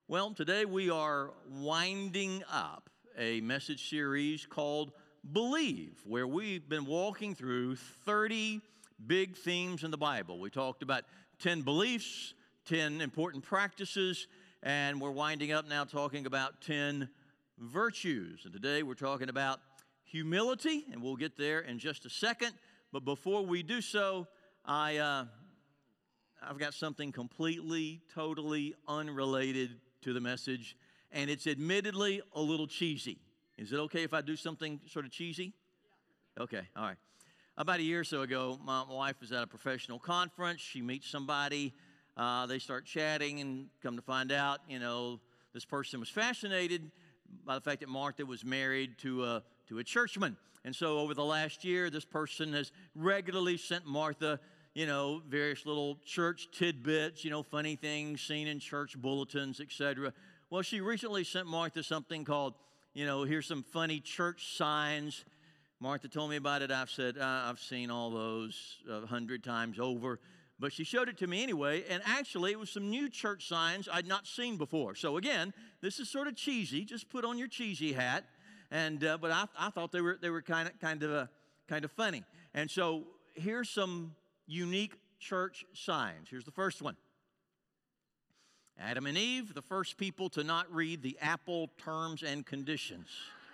Well, today we are winding up a message series called Believe, where we've been walking through 30 big themes in the Bible. We talked about 10 beliefs, 10 important practices, and we're winding up now talking about 10 virtues. And today we're talking about humility, and we'll get there in just a second. But before we do so, I've got something completely, totally unrelated to the message, and it's admittedly a little cheesy. Is it okay if I do something sort of cheesy? Yeah. Okay, all right. About a year or so ago, my wife was at a professional conference. She meets somebody. They start chatting, and come to find out, this person was fascinated by the fact that Martha was married to a churchman. And so over the last year, this person has regularly sent Martha various little church tidbits, funny things seen in church bulletins, etc. Well, she recently sent Martha something called, here's some funny church signs. Martha told me about it. I've said, I've seen all those 100 times over. But she showed it to me anyway, and actually it was some new church signs I'd not seen before. So again, this is sort of cheesy. Just put on your cheesy hat. And but I thought they were kind of funny. And so here's some unique church signs. Here's the first one. Adam and Eve, the first people to not read the Apple terms and conditions.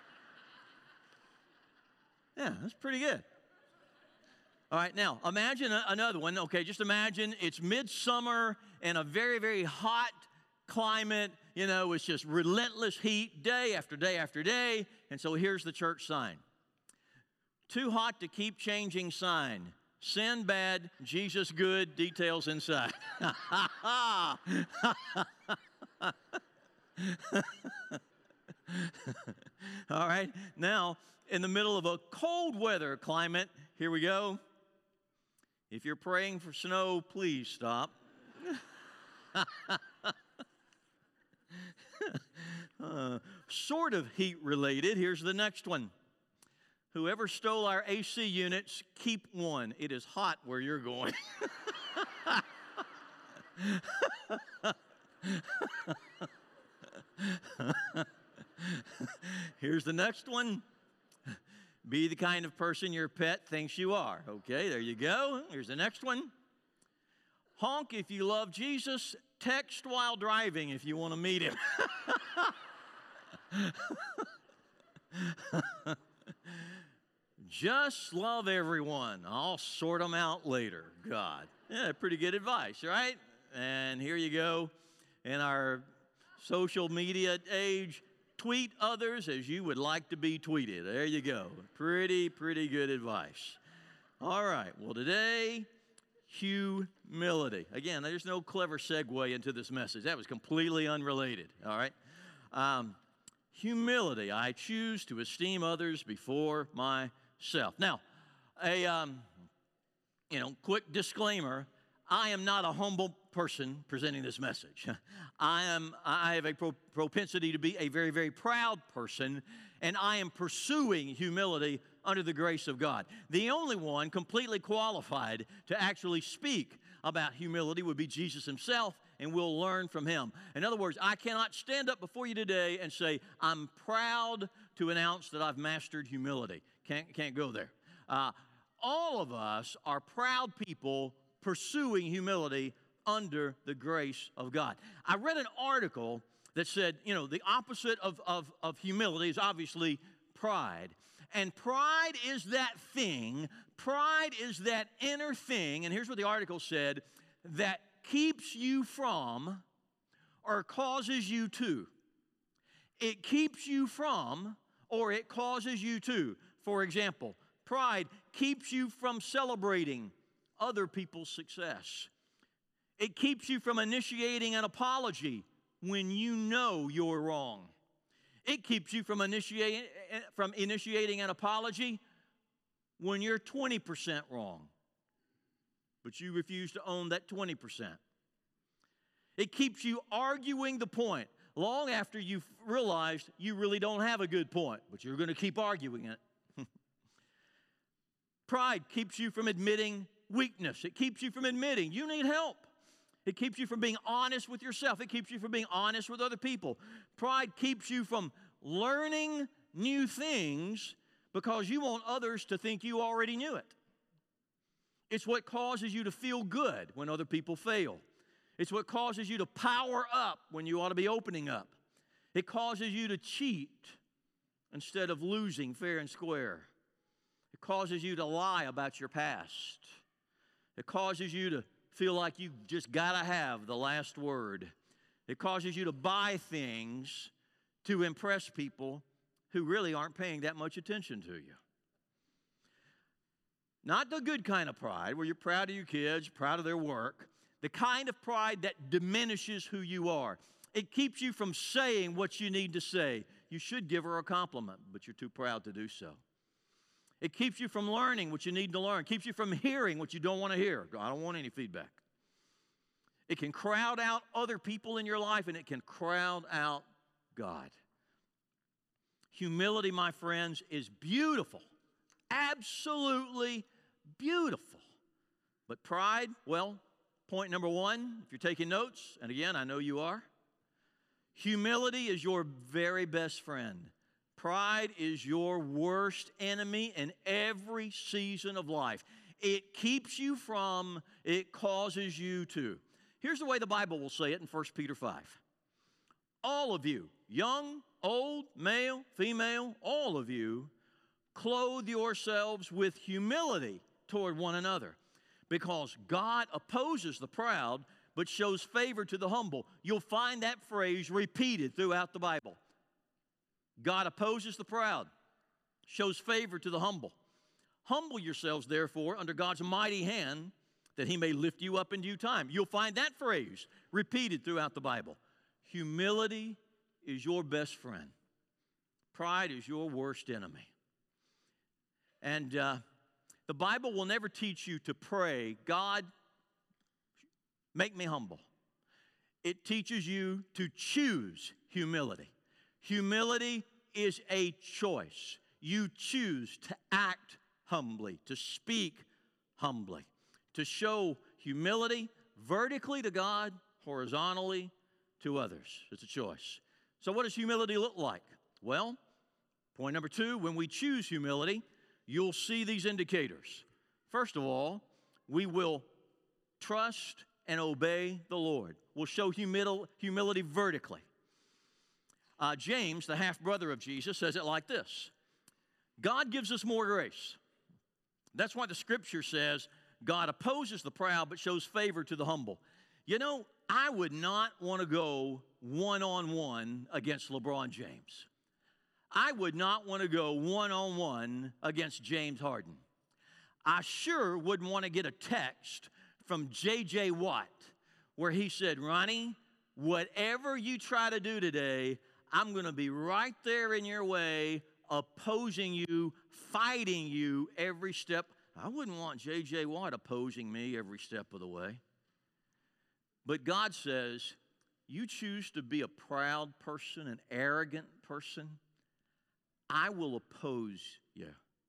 Yeah, that's pretty good. All right, now imagine another one. Okay, just imagine it's midsummer in a very, very hot climate. It's just relentless heat day after day after day. And so here's the church sign. Too hot to keep changing sign. Sin bad, Jesus good, details inside. All right, now in the middle of a cold weather climate, here we go. If you're praying for snow, please stop. Sort of heat related, here's the next one. Whoever stole our AC units, keep one. It is hot where you're going. Here's the next one. Be the kind of person your pet thinks you are. Okay, there you go. Here's the next one. Honk if you love Jesus. Text while driving if you want to meet him. Just love everyone. I'll sort them out later. God. Yeah, pretty good advice, right? And here you go. In our social media age, tweet others as you would like to be tweeted. There you go. Pretty good advice. All right. Well, today, humility. Again, there's no clever segue into this message. That was completely unrelated. All right. Humility. I choose to esteem others before myself. Now, a quick disclaimer. I am not a humble person presenting this message. I have a propensity to be a very, very proud person, and I am pursuing humility under the grace of God. The only one completely qualified to actually speak about humility would be Jesus himself, and we'll learn from him. In other words, I cannot stand up before you today and say, I'm proud to announce that I've mastered humility. Can't go there. All of us are proud people pursuing humility under the grace of God. I read an article that said, the opposite of humility is obviously pride. And pride is that thing, pride is that inner thing, and here's what the article said, that keeps you from or causes you to. It keeps you from or it causes you to. For example, pride keeps you from celebrating other people's success. It keeps you from initiating an apology when you know you're wrong. It keeps you from initiating an apology when you're 20% wrong, but you refuse to own that 20%. It keeps you arguing the point long after you've realized you really don't have a good point, but you're going to keep arguing it. Pride keeps you from admitting weakness. It keeps you from admitting you need help. It keeps you from being honest with yourself. It keeps you from being honest with other people. Pride keeps you from learning new things because you want others to think you already knew it. It's what causes you to feel good when other people fail. It's what causes you to power up when you ought to be opening up. It causes you to cheat instead of losing fair and square. It causes you to lie about your past. It causes you to feel like you just got to have the last word. It causes you to buy things to impress people who really aren't paying that much attention to you. Not the good kind of pride where you're proud of your kids, proud of their work. The kind of pride that diminishes who you are. It keeps you from saying what you need to say. You should give her a compliment, but you're too proud to do so. It keeps you from learning what you need to learn. It keeps you from hearing what you don't want to hear. I don't want any feedback. It can crowd out other people in your life, and it can crowd out God. Humility, my friends, is beautiful. Absolutely beautiful. But pride, well, point number one, if you're taking notes, and again, I know you are, humility is your very best friend. Pride is your worst enemy in every season of life. It keeps you from, it causes you to. Here's the way the Bible will say it in 1 Peter 5. All of you, young, old, male, female, all of you, clothe yourselves with humility toward one another, because God opposes the proud, but shows favor to the humble. You'll find that phrase repeated throughout the Bible. God opposes the proud, shows favor to the humble. Humble yourselves, therefore, under God's mighty hand, that he may lift you up in due time. You'll find that phrase repeated throughout the Bible. Humility is your best friend. Pride is your worst enemy. And the Bible will never teach you to pray, God, make me humble. It teaches you to choose humility. Humility is a choice. You choose to act humbly, to speak humbly, to show humility vertically to God, horizontally to others. It's a choice. So what does humility look like? Well, point number two, when we choose humility, you'll see these indicators. First of all, we will trust and obey the Lord. We'll show humility vertically. James, the half-brother of Jesus, says it like this. God gives us more grace. That's why the Scripture says God opposes the proud but shows favor to the humble. You know, I would not want to go one-on-one against LeBron James. I would not want to go one-on-one against James Harden. I sure wouldn't want to get a text from J.J. Watt where he said, Ronnie, whatever you try to do today, I'm going to be right there in your way, opposing you, fighting you every step. I wouldn't want J.J. Watt opposing me every step of the way. But God says, you choose to be a proud person, an arrogant person, I will oppose you.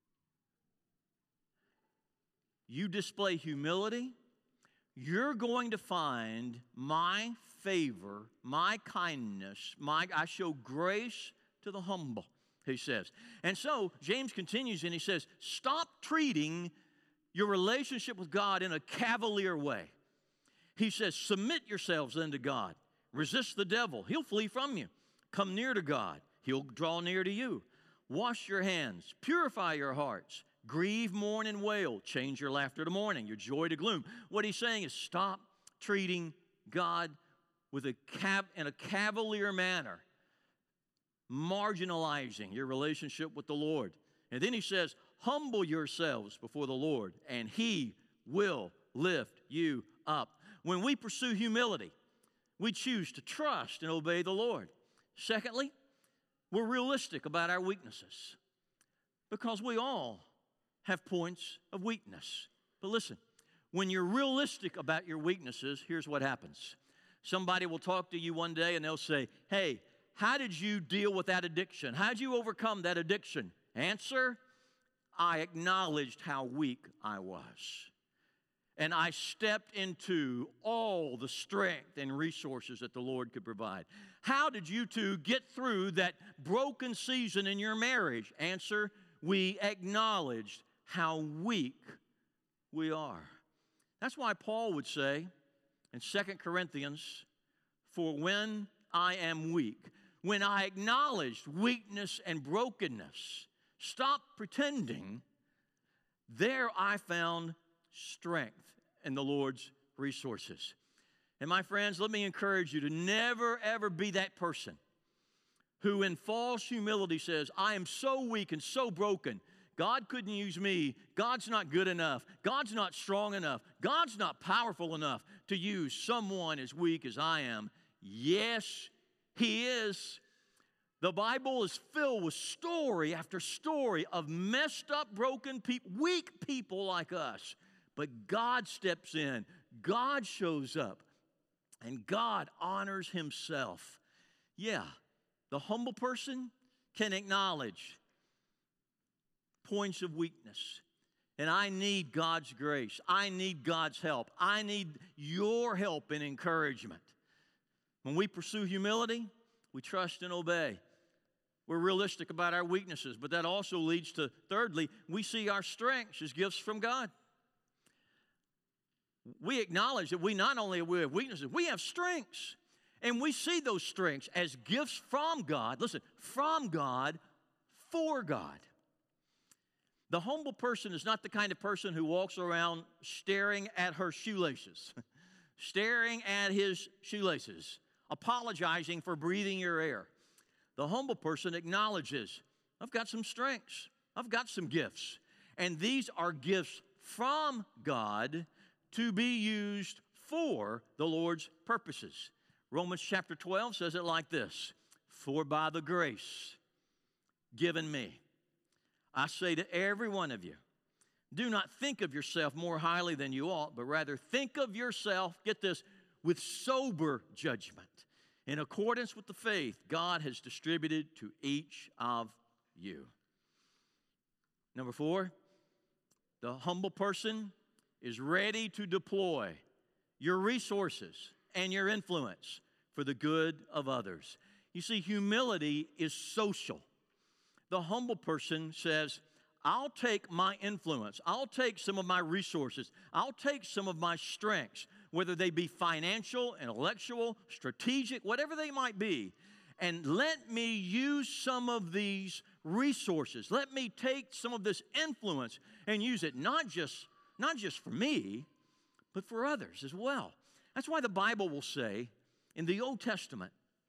You display humility, you're going to find my favor, my kindness, I show grace to the humble, he says. And so James continues and he says, stop treating your relationship with God in a cavalier way. He says, submit yourselves then to God. Resist the devil. He'll flee from you. Come near to God. He'll draw near to you. Wash your hands. Purify your hearts. Grieve, mourn, and wail. Change your laughter to mourning, your joy to gloom. What he's saying is stop treating God with in a cavalier manner, marginalizing your relationship with the Lord. And then he says, humble yourselves before the Lord, and he will lift you up. When we pursue humility, we choose to trust and obey the Lord. Secondly, we're realistic about our weaknesses because we all have points of weakness. But listen, when you're realistic about your weaknesses, here's what happens. Somebody will talk to you one day and they'll say, hey, how did you deal with that addiction? How did you overcome that addiction? Answer, I acknowledged how weak I was. and I stepped into all the strength and resources that the Lord could provide. How did you two get through that broken season in your marriage? Answer, we acknowledged how weak we are. That's why Paul would say in 2 Corinthians, for when I am weak, when I acknowledged weakness and brokenness, stop pretending, there I found strength in the Lord's resources. And my friends, let me encourage you to never, ever be that person who in false humility says, I am so weak and so broken, God couldn't use me. God's not good enough. God's not strong enough. God's not powerful enough to use someone as weak as I am. Yes, He is. The Bible is filled with story after story of messed up, broken people, weak people like us. But God steps in, God shows up, and God honors Himself. Yeah, the humble person can acknowledge points of weakness. And I need God's grace. I need God's help. I need your help and encouragement. When we pursue humility, we trust and obey. We're realistic about our weaknesses, but that also leads to, thirdly, we see our strengths as gifts from God. We acknowledge that we not only have weaknesses, we have strengths. And we see those strengths as gifts from God. Listen, from God, for God. The humble person is not the kind of person who walks around staring at her shoelaces, staring at his shoelaces, apologizing for breathing your air. The humble person acknowledges, I've got some strengths, I've got some gifts, and these are gifts from God to be used for the Lord's purposes. Romans chapter 12 says it like this, for by the grace given me, I say to every one of you, do not think of yourself more highly than you ought, but rather think of yourself, get this, with sober judgment, in accordance with the faith God has distributed to each of you. Number 4, the humble person is ready to deploy your resources and your influence for the good of others. You see, humility is social. The humble person says, I'll take my influence, I'll take some of my resources, I'll take some of my strengths, whether they be financial, intellectual, strategic, whatever they might be, and let me use some of these resources. Let me take some of this influence and use it not just for me, but for others as well. That's why the Bible will say in the Old Testament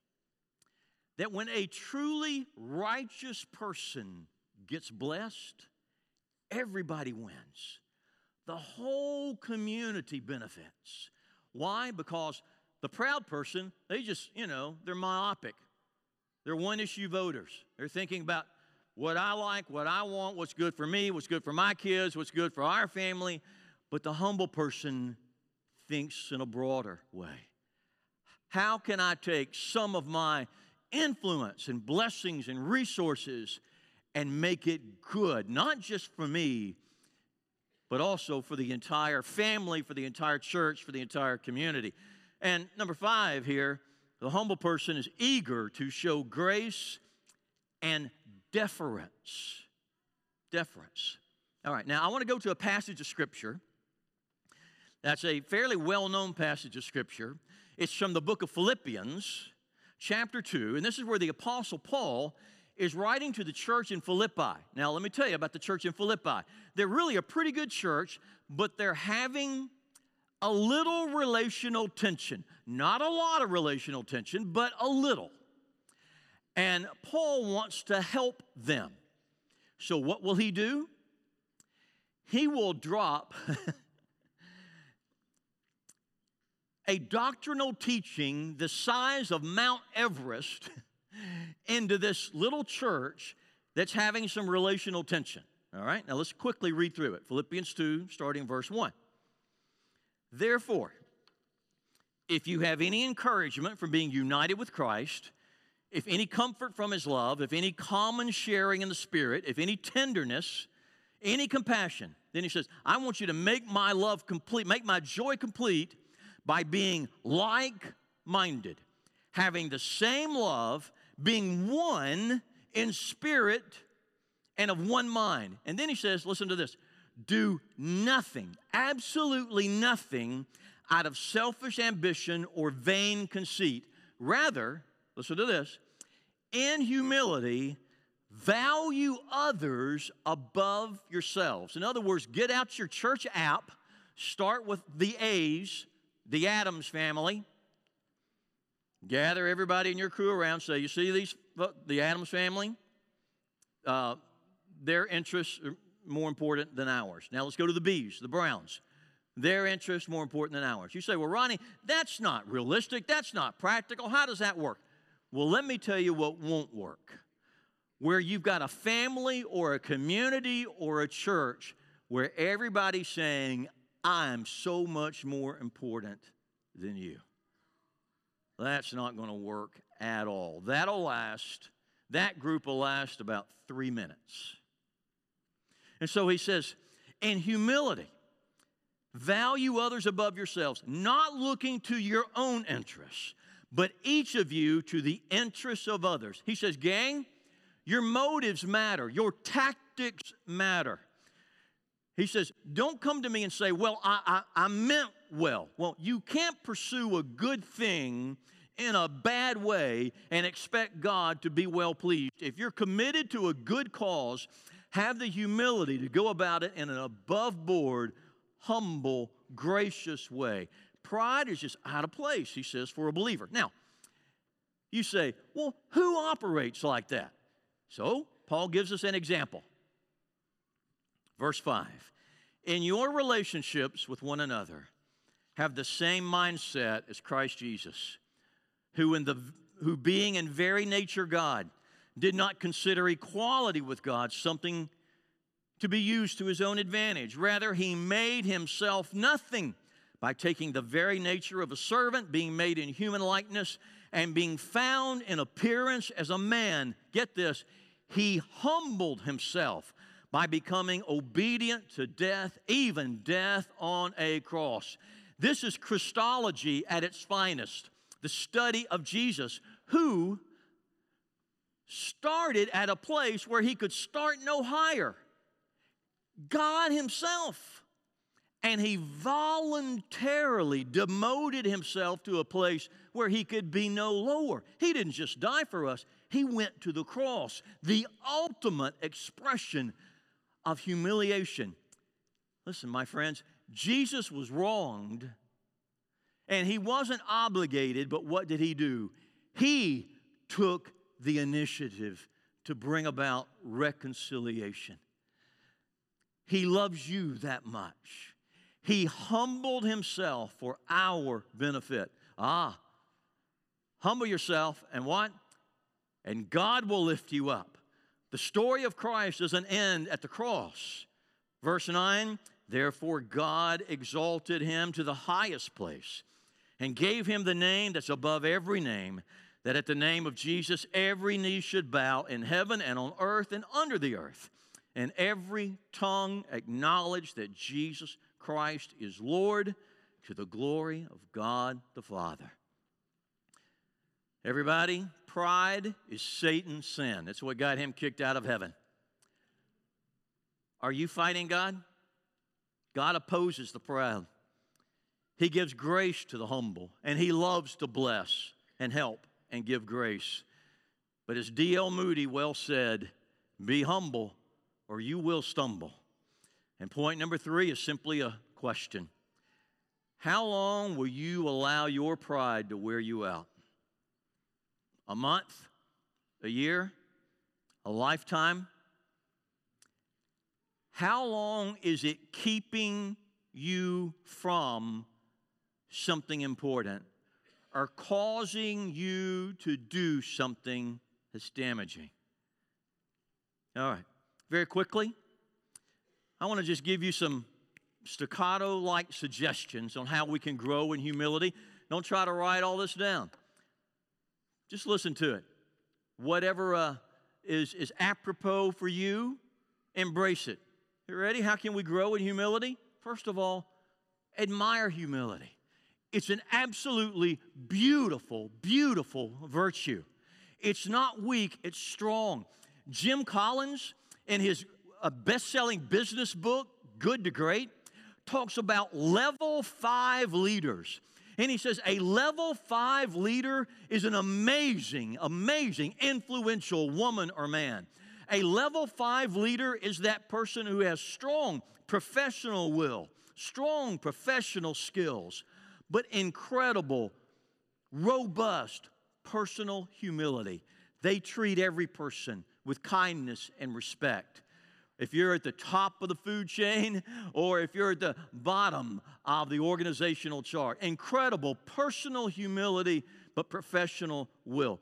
that when a truly righteous person gets blessed, everybody wins. The whole community benefits. Why? Because the proud person, they just, they're myopic. They're one-issue voters. They're thinking about what I like, what I want, what's good for me, what's good for my kids, what's good for our family. But the humble person thinks in a broader way. How can I take some of my influence and blessings and resources and make it good, not just for me, but also for the entire family, for the entire church, for the entire community? And number 5 here, the humble person is eager to show grace and deference. Deference. All right, now I want to go to a passage of Scripture. That's a fairly well-known passage of Scripture. It's from the book of Philippians, chapter 2, and this is where the Apostle Paul is writing to the church in Philippi. Now, let me tell you about the church in Philippi. They're really a pretty good church, but they're having a little relational tension. Not a lot of relational tension, but a little. And Paul wants to help them. So what will he do? He will drop a doctrinal teaching the size of Mount Everest into this little church that's having some relational tension. All right, now let's quickly read through it. Philippians 2, starting verse 1. Therefore, if you have any encouragement from being united with Christ, if any comfort from His love, if any common sharing in the Spirit, if any tenderness, Any compassion. Then he says, I want you to make my love complete, make my joy complete by being like-minded, having the same love, being one in spirit and of one mind. And then he says, listen to this, do nothing, absolutely nothing out of selfish ambition or vain conceit. Rather, listen to this, in humility, value others above yourselves. In other words, get out your church app, start with the A's, the Adams family. Gather everybody in your crew around, say, you see these, the Adams family? Their interests are more important than ours. Now let's go to the B's, the Browns. Their interests more important than ours. You say, well, Ronnie, that's not realistic. That's not practical. How does that work? Well, let me tell you what won't work. Where you've got a family or a community or a church where everybody's saying, I'm so much more important than you. That's not going to work at all. That group will last about 3 minutes. And so he says, in humility, value others above yourselves, not looking to your own interests, but each of you to the interests of others. He says, gang, your motives matter. Your tactics matter. He says, don't come to me and say, well, I meant well. Well, you can't pursue a good thing in a bad way and expect God to be well pleased. If you're committed to a good cause, have the humility to go about it in an above-board, humble, gracious way. Pride is just out of place, he says, for a believer. Now, you say, well, who operates like that? So, Paul gives us an example. Verse 5, in your relationships with one another, have the same mindset as Christ Jesus, who being in very nature God, did not consider equality with God something to be used to his own advantage. Rather, he made himself nothing by taking the very nature of a servant, being made in human likeness, and being found in appearance as a man. Get this, he humbled himself by becoming obedient to death, even death on a cross. This is Christology at its finest, the study of Jesus, who started at a place where he could start no higher. God himself. And he voluntarily demoted himself to a place where he could be no lower. He didn't just die for us. He went to the cross, the ultimate expression of humiliation. Listen, my friends, Jesus was wronged, and he wasn't obligated, but what did he do? He took the initiative to bring about reconciliation. He loves you that much. He humbled himself for our benefit. Humble yourself and what? And God will lift you up. The story of Christ doesn't end at the cross. Verse 9, therefore God exalted him to the highest place and gave him the name that's above every name, that at the name of Jesus every knee should bow in heaven and on earth and under the earth, and every tongue acknowledge that Jesus Christ is Lord, to the glory of God the Father. Everybody, pride is Satan's sin. That's what got him kicked out of heaven. Are you fighting God? God opposes the proud. He gives grace to the humble, and he loves to bless and help and give grace. But as D.L. Moody well said, be humble or you will stumble. And point number 3 is simply a question. How long will you allow your pride to wear you out? A month? A year? A lifetime? How long is it keeping you from something important or causing you to do something that's damaging? All right, very quickly, I want to just give you some staccato-like suggestions on how we can grow in humility. Don't try to write all this down. Just listen to it. Whatever is apropos for you, embrace it. You ready? How can we grow in humility? First of all, admire humility. It's an absolutely beautiful, beautiful virtue. It's not weak, it's strong. Jim Collins, in his best-selling business book, Good to Great, talks about level 5 leaders. And he says a level 5 leader is an amazing, amazing, influential woman or man. A level 5 leader is that person who has strong professional will, strong professional skills, but incredible, robust personal humility. They treat every person with kindness and respect. If you're at the top of the food chain or if you're at the bottom of the organizational chart, incredible personal humility, but professional will.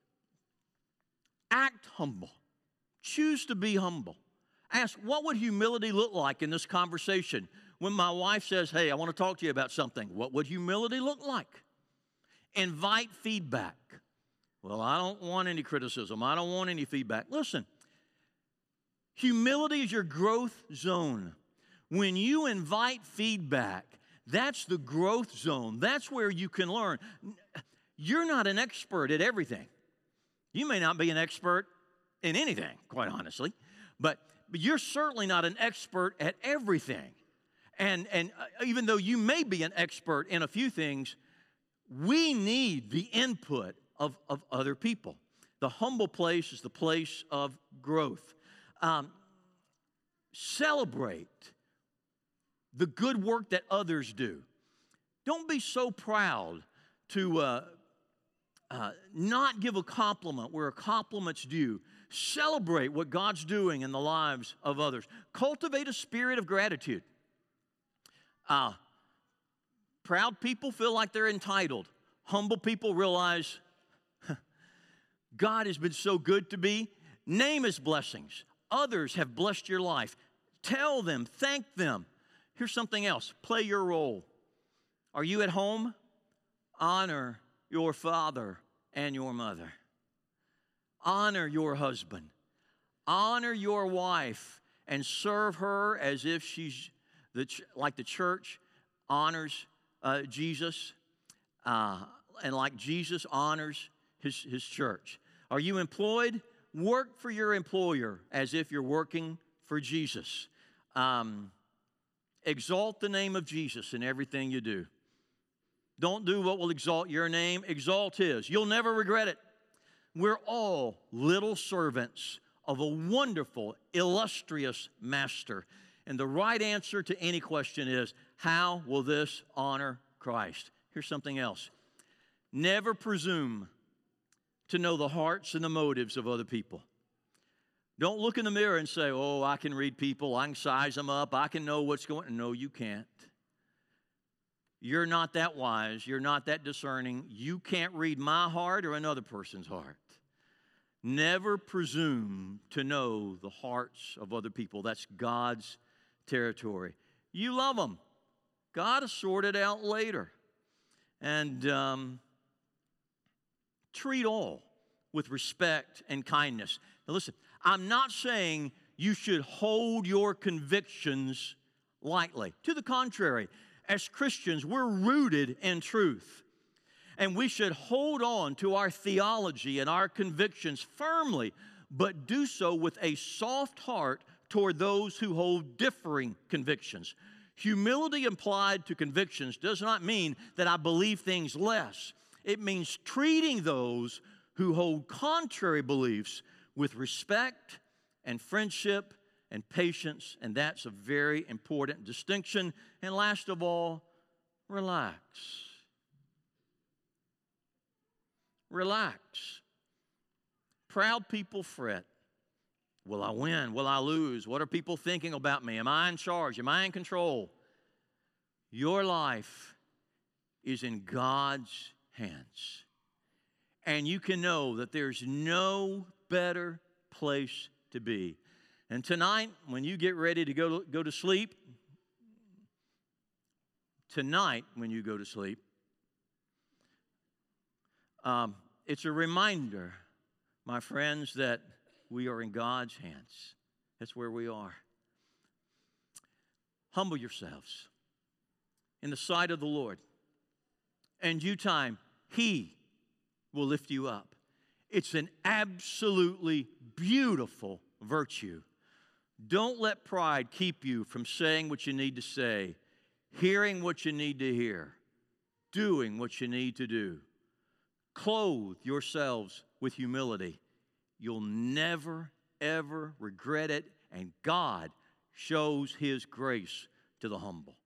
Act humble. Choose to be humble. Ask, what would humility look like in this conversation? When my wife says, hey, I want to talk to you about something, what would humility look like? Invite feedback. Well, I don't want any criticism. I don't want any feedback. Listen, humility is your growth zone. When you invite feedback, that's the growth zone. That's where you can learn. You're not an expert at everything. You may not be an expert in anything, quite honestly, but you're certainly not an expert at everything. And even though you may be an expert in a few things, we need the input of other people. The humble place is the place of growth. Celebrate the good work that others do. Don't be so proud to not give a compliment where a compliment's due. Celebrate what God's doing in the lives of others. Cultivate a spirit of gratitude. Proud people feel like they're entitled. Humble people realize God has been so good to me. Name His blessings. Others have blessed your life. Tell them, thank them. Here's something else. Play your role. Are you at home? Honor your father and your mother. Honor your husband. Honor your wife and serve her as if she's like the church honors Jesus and like Jesus honors his church. Are you employed? Work for your employer as if you're working for Jesus. Exalt the name of Jesus in everything you do. Don't do what will exalt your name. Exalt His. You'll never regret it. We're all little servants of a wonderful, illustrious Master. And the right answer to any question is, how will this honor Christ? Here's something else. Never presume to know the hearts and the motives of other people. Don't look in the mirror and say, oh, I can read people, I can size them up, I can know what's going on. No, you can't. You're not that wise. You're not that discerning. You can't read my heart or another person's heart. Never presume to know the hearts of other people. That's God's territory. You love them. God will sort it out later. And treat all with respect and kindness. Now listen, I'm not saying you should hold your convictions lightly. To the contrary, as Christians, we're rooted in truth. And we should hold on to our theology and our convictions firmly, but do so with a soft heart toward those who hold differing convictions. Humility applied to convictions does not mean that I believe things less. It means treating those who hold contrary beliefs with respect and friendship and patience, and that's a very important distinction. And last of all, relax. Relax. Proud people fret. Will I win? Will I lose? What are people thinking about me? Am I in charge? Am I in control? Your life is in God's hands. And you can know that there's no better place to be. And tonight, when you get ready to go to sleep, it's a reminder, my friends, that we are in God's hands. That's where we are. Humble yourselves in the sight of the Lord. In due time, He will lift you up. It's an absolutely beautiful virtue. Don't let pride keep you from saying what you need to say, hearing what you need to hear, doing what you need to do. Clothe yourselves with humility. You'll never, ever regret it, and God shows His grace to the humble.